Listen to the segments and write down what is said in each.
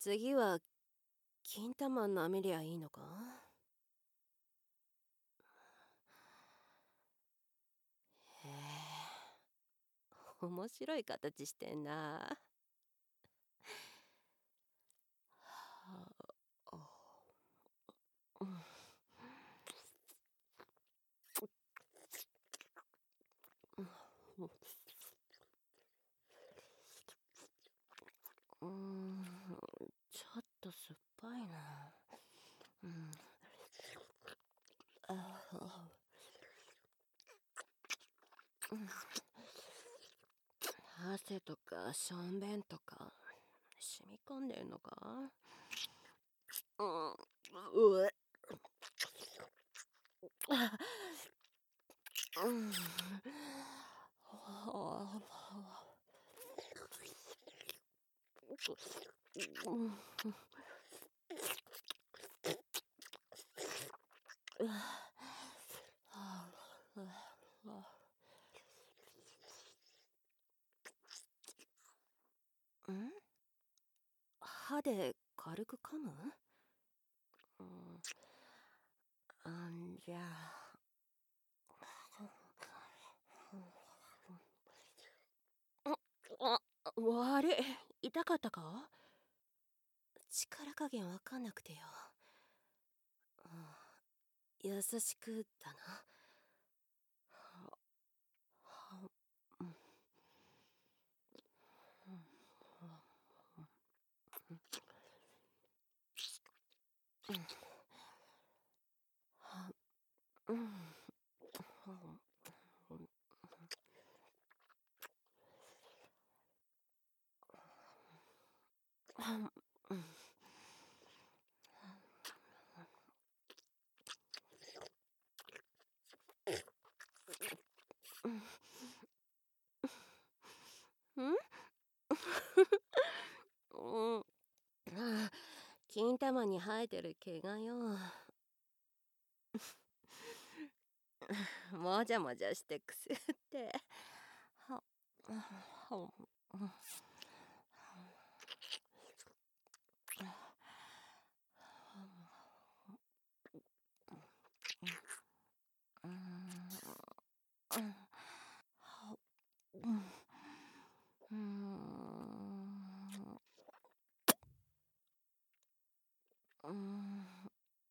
次は金玉舐めりゃいいのか？へえ、面白い形してんな。はあ、うんうん、ちょっと酸っぱいな。うん、あうん汗とかしょんべんとか染み込んでんのか？うん、うえ、うん、はあ、歯で軽く噛む？うん、じゃあ、あ、悪い。痛かったか？力加減わかんなくてよ。優しくだな。はうんうんはうんうんうんうんあ金玉に生えてる毛がよ。もじゃもじゃしてくすって。は、は、うん、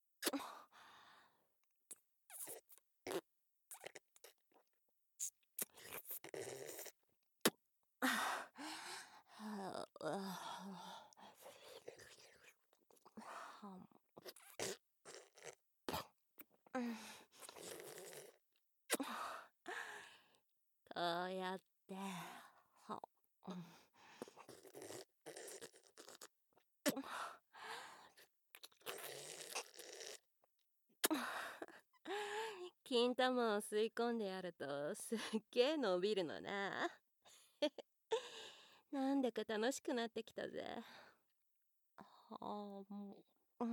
こうやっては金玉を吸い込んでやるとすっげえ伸びるのな。なんだか楽しくなってきたぜ。はあ、もう、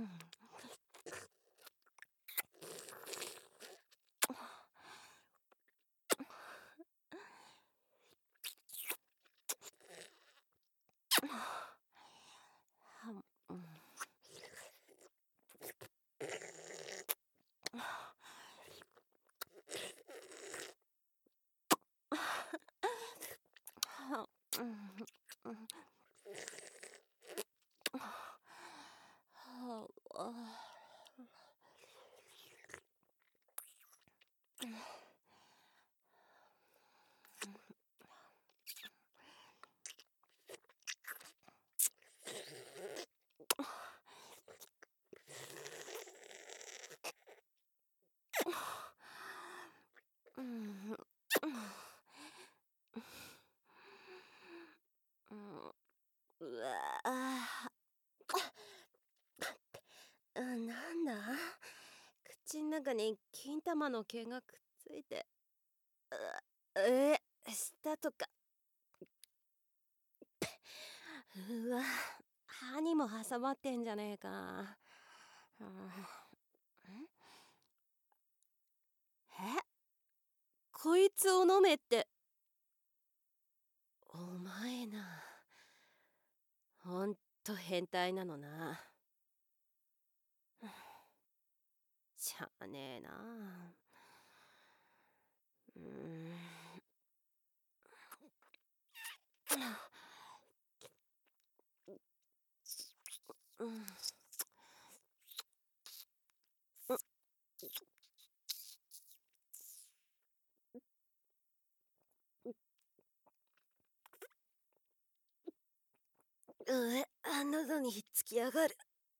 うわあ、なんだ、口ん中に金玉の毛がくっついて、舌とか、うわ、歯にも挟まってんじゃねえか。え、こいつを飲めって。お前な、ほんと変態なのな。しゃあねえな。うーん。うん。喉にひっつきやがる。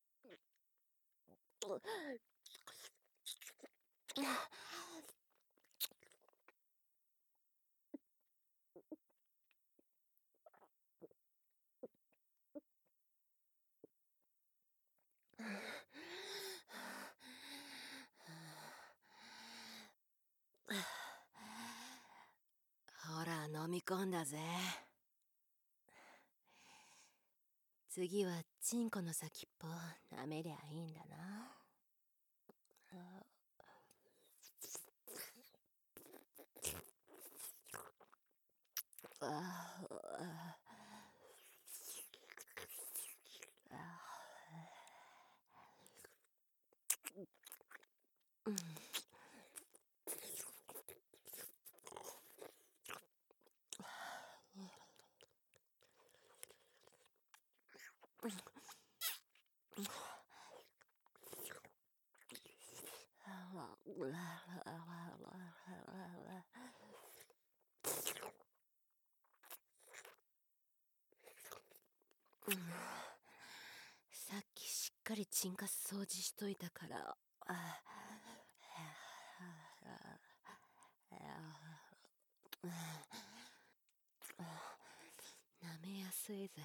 ほら飲み込んだぜ。次はチンコの先っぽ舐めりゃいいんだな。さっきしっかりチンカス掃除しといたから、舐めやすいぜ。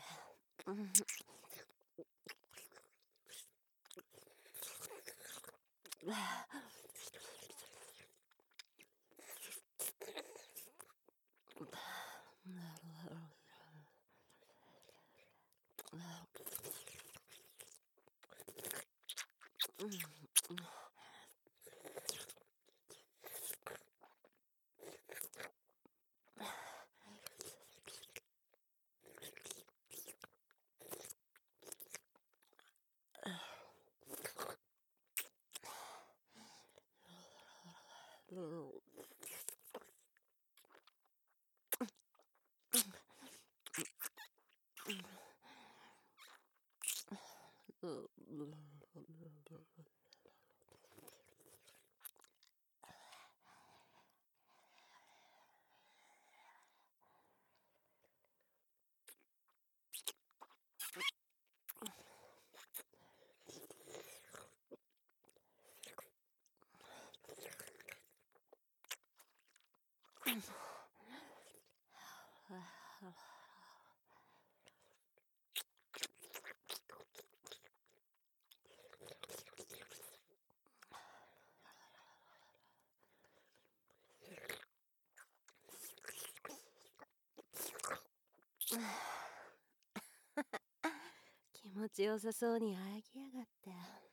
気持ちよさそうにあぎやがって。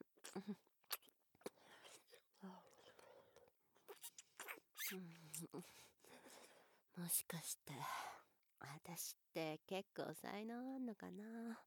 もしかして私って結構才能あんのかな。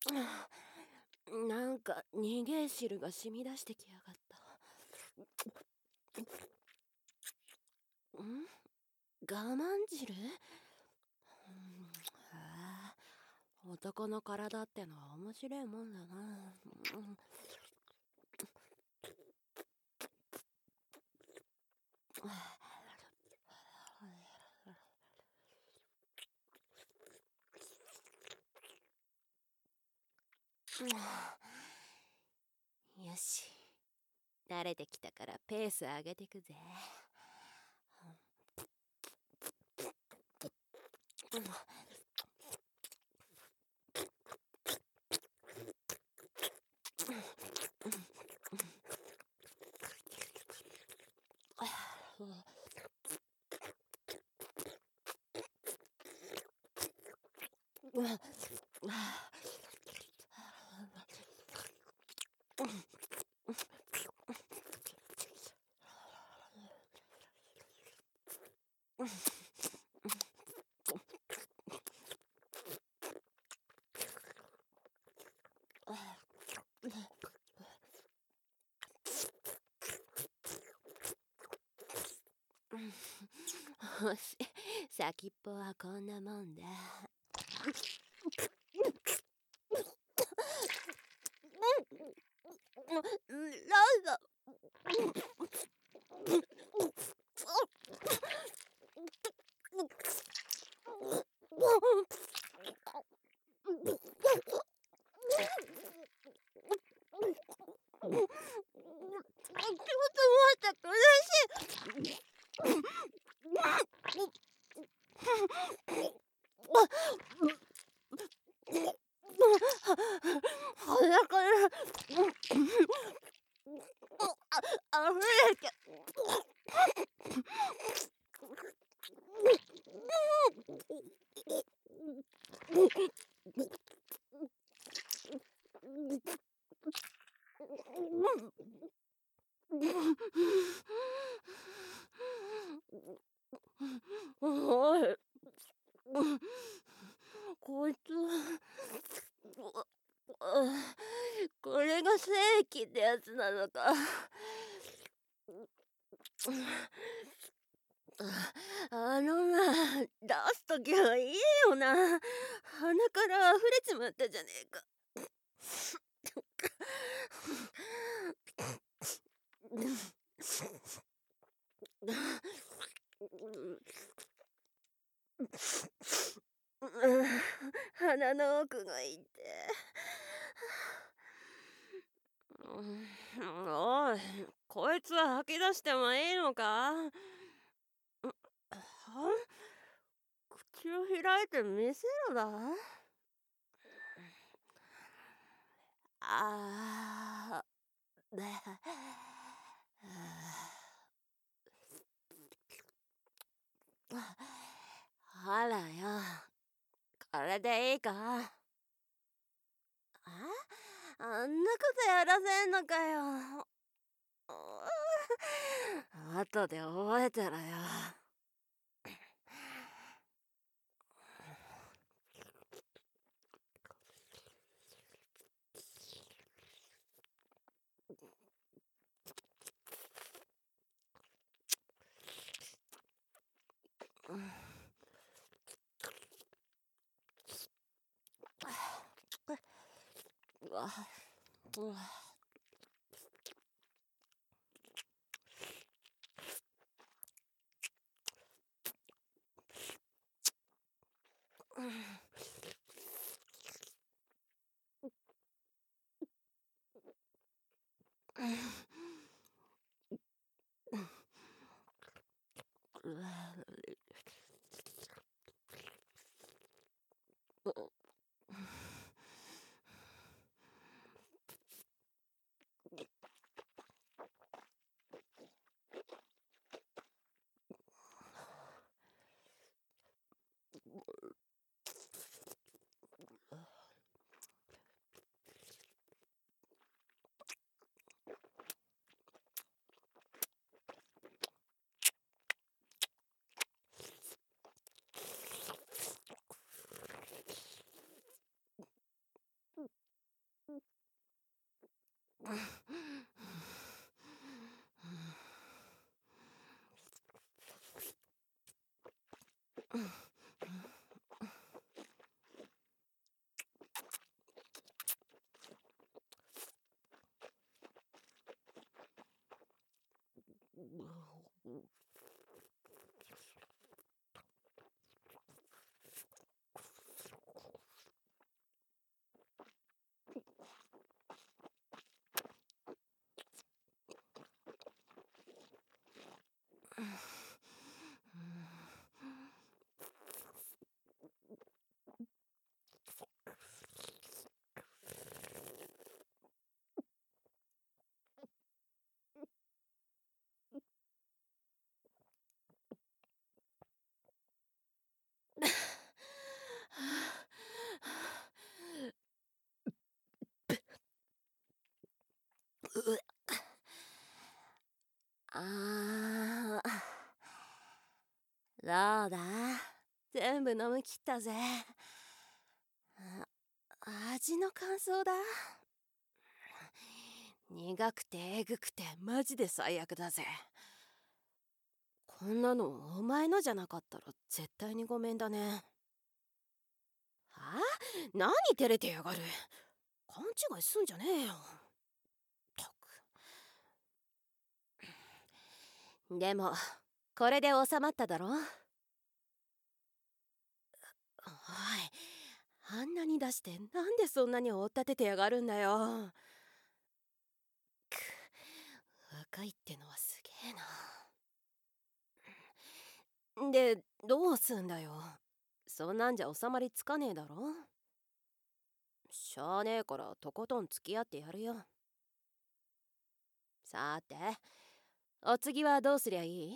なんか逃げ汁が染み出してきやがった。我慢汁？男の体ってのは面白いもんだな。よし、慣れてきたからペース上げてくぜ。よし、先っぽはこんなもんだ。なんだ。鼻からあふれて。おい、こいつこれが正規ってやつなのか。な、出すときはいいよな。鼻から溢れちまったじゃねえか。鼻の奥が痛い。おい、こいつは吐き出してもいいのか？口を開いて見せろだ。あらよ、これでいいか？あんなことやらせんのかよ。後で覚えたらよ。 部飲み切ったぜ。味の感想だ。苦くてえぐくてマジで最悪だぜ。こんなのお前のじゃなかったら絶対にごめんだね。はあ？何照れてやがる。勘違いすんじゃねえよ。ったく。でもこれで収まっただろ。おい、あんなに出してなんでそんなに追っ立ててやがるんだよ。く、若いってのはすげえな。で、どうすんだよ。そんなんじゃ収まりつかねえだろ。しゃあねえからとことん付き合ってやるよ。さて、お次はどうすりゃいい？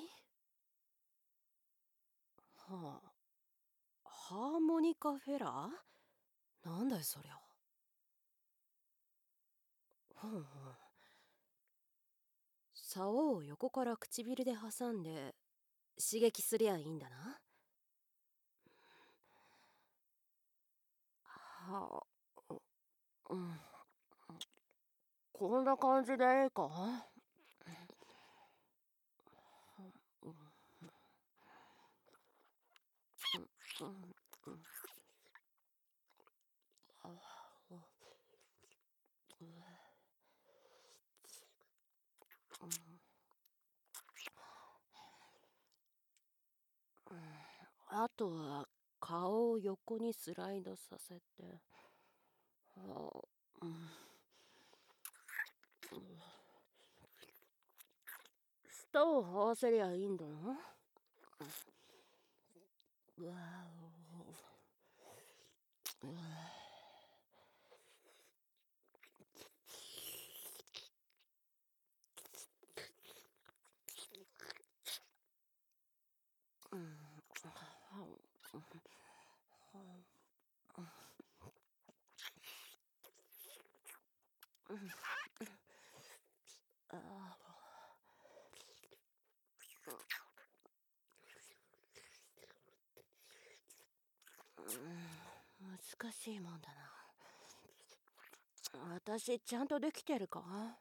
はあ、ハーモニカフェラー？なんだよそりゃ。ふんふん。竿を横から唇で挟んで刺激すりゃいいんだな。はあ、うん。こんな感じでいいか？うんうんうんあとは顔を横にスライドさせて、舌を合わせりゃいいんだな。うわお、難しいもんだな。私ちゃんとできてるか？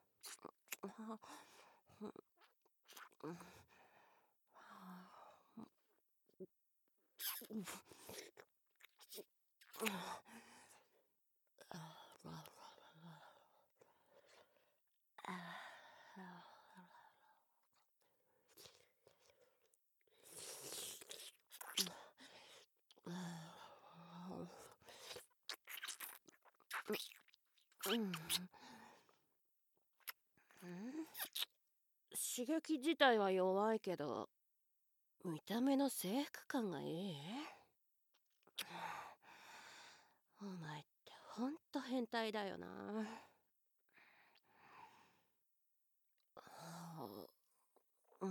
刺激自体は弱いけど見た目の制服感がいい。お前ってほんと変態だよな。うん。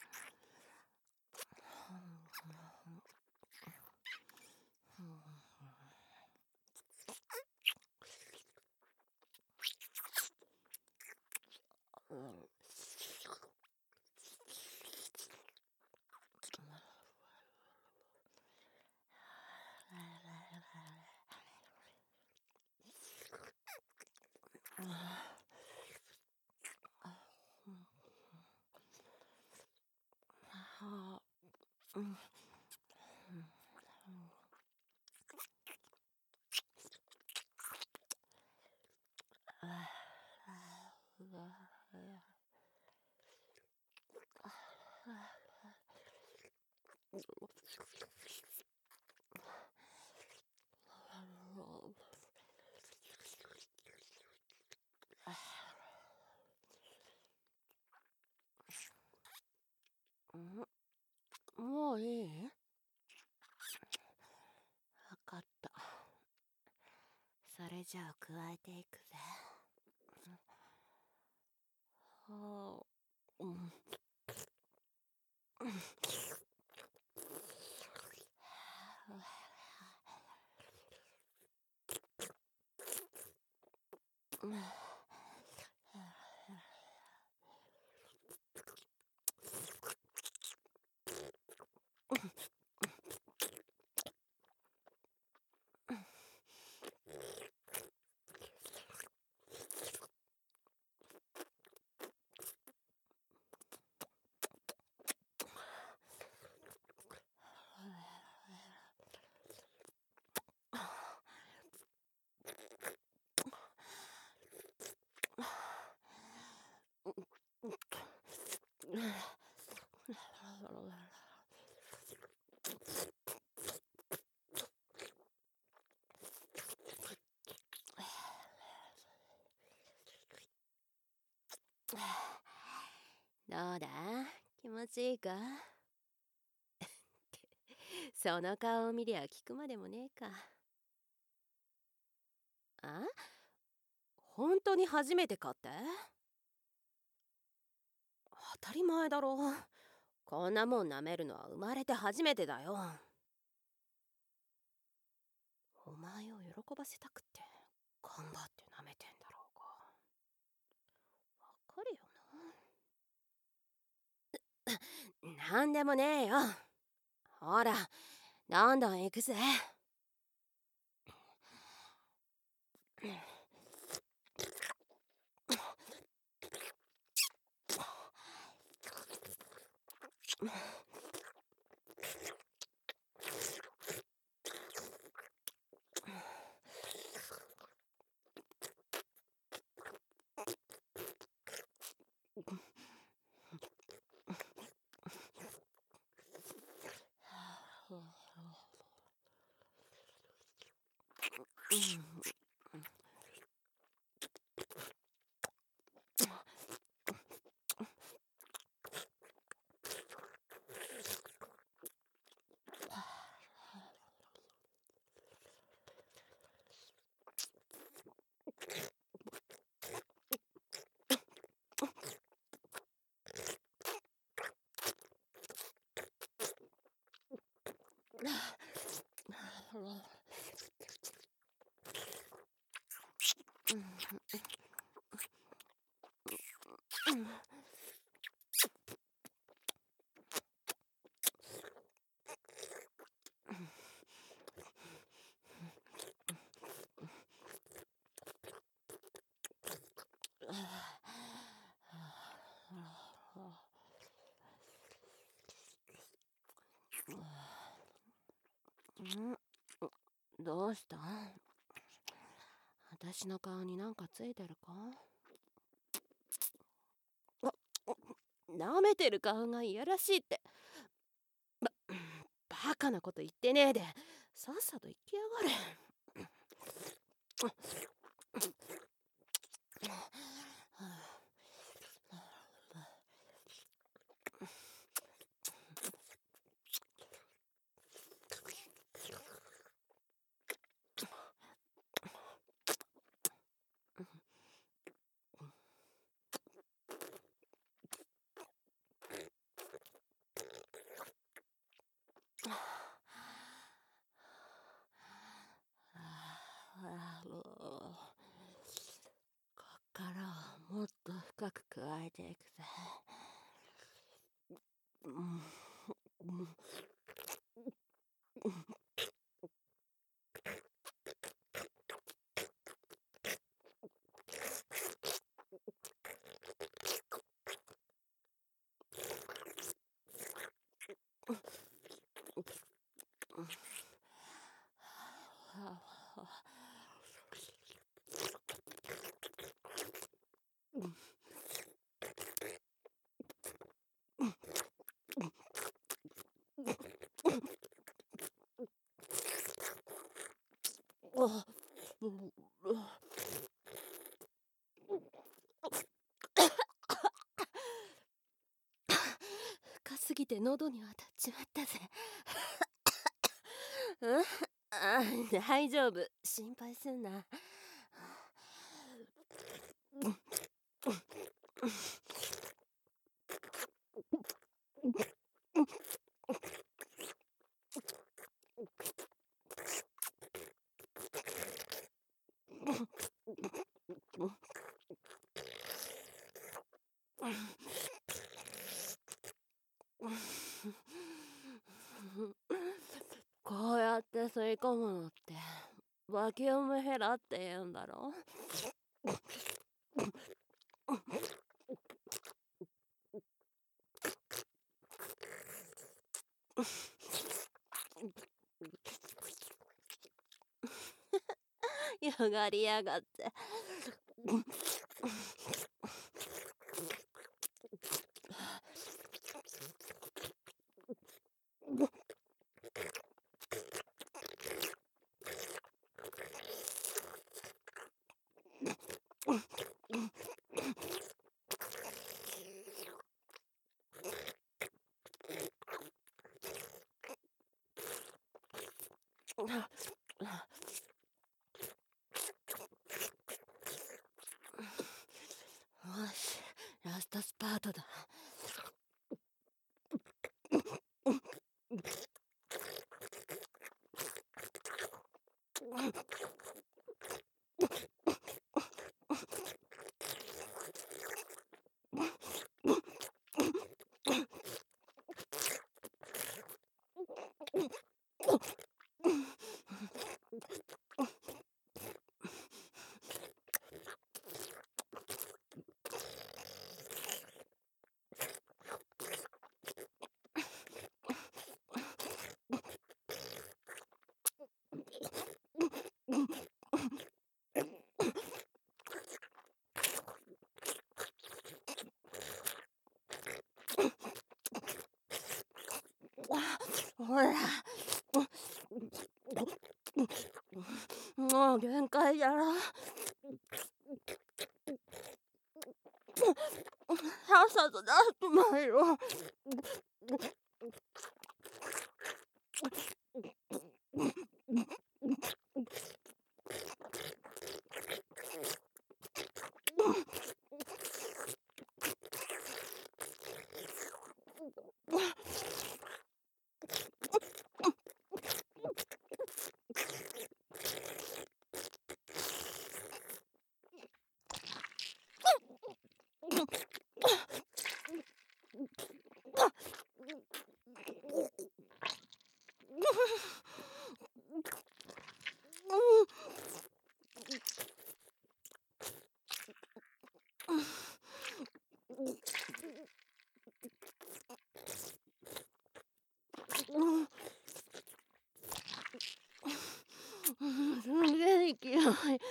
もういい？わかった。それじゃあ加えていくぜ。はあ、 どうだ、気持ちいいか？その顔を見りゃ聞くまでもねえか。あ、本当に初めてかって？当たり前だろ。こんなもん舐めるのは生まれて初めてだよ。お前を喜ばせたくって頑張って舐めてんだろうが。わかるよな。なんでもねえよ。ほら、どんどん行くぜ。どうした？私の顔になんかついてるか？舐めてる顔がいやらしいって。バカなこと言ってねえでさっさと行きやがれ。こっからもっと深く加えていくぜ。深すぎて喉に当たっちまったぜ。大丈夫、心配すんな。こうやって吸い込むのってバキュームヘラって言うんだろ？よがりやがって。 後だ。ほら、もう限界だろ。さっさと出してまいろ。すげえ勢い。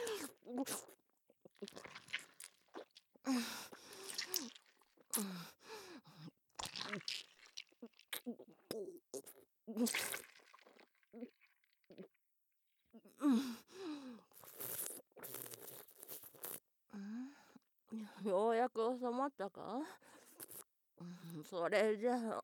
ようやく収まったか。それじゃあ。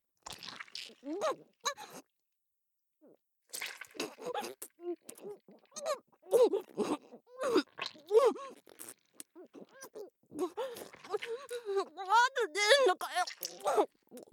まだ出んのかよ。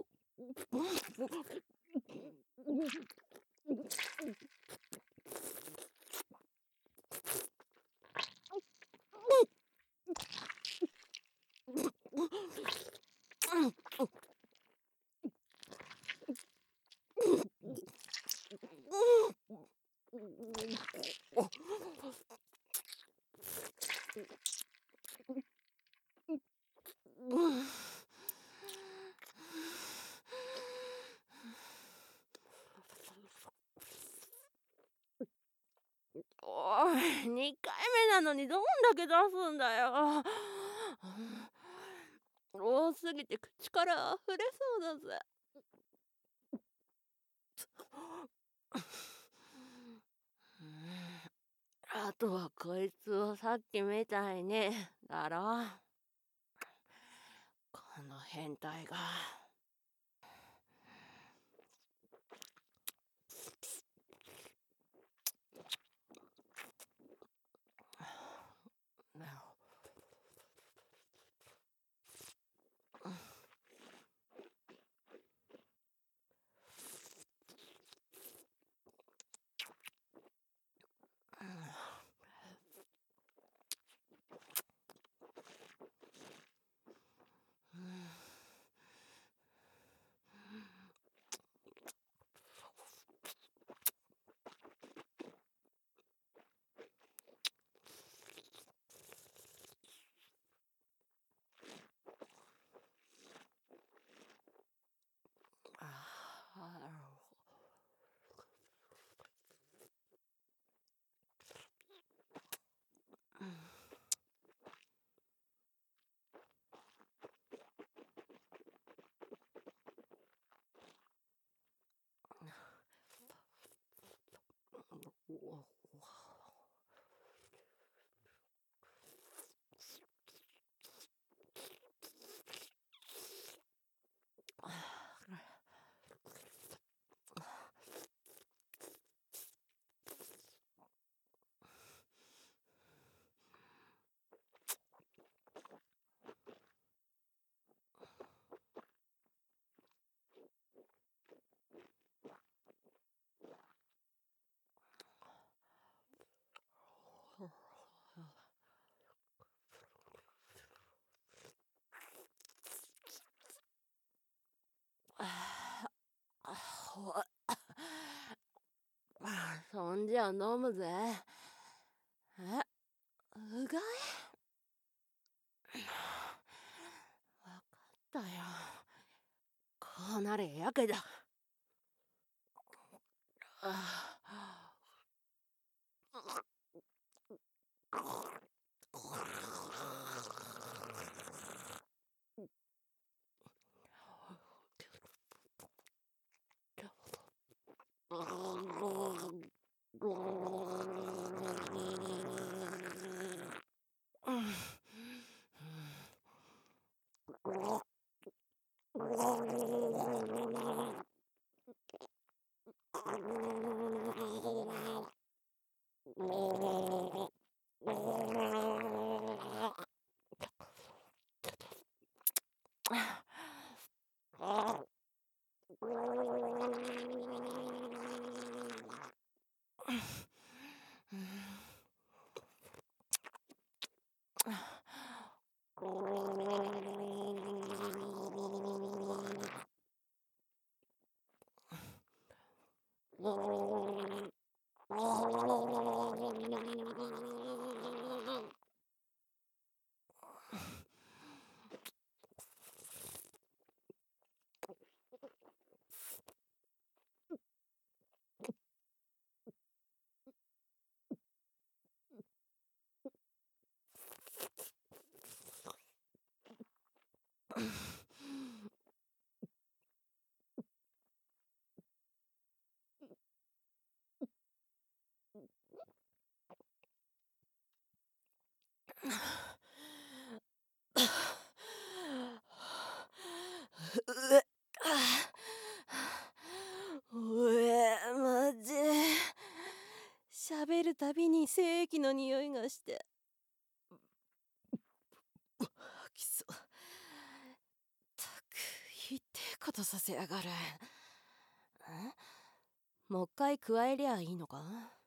おい、2回目なのにどんだけ出すんだよ。多すぎて口から溢れそうだぜ。あとはこいつをさっきみたいにだろ。この変態が。 じゃあ飲むぜ。え、うがい。わかったよ。こうなれやけだ。あうえ、マジ。喋るたびに精液の匂いがして。吐きそう。たく、ひってえことさせやがる。もう一回加えりゃいいのか？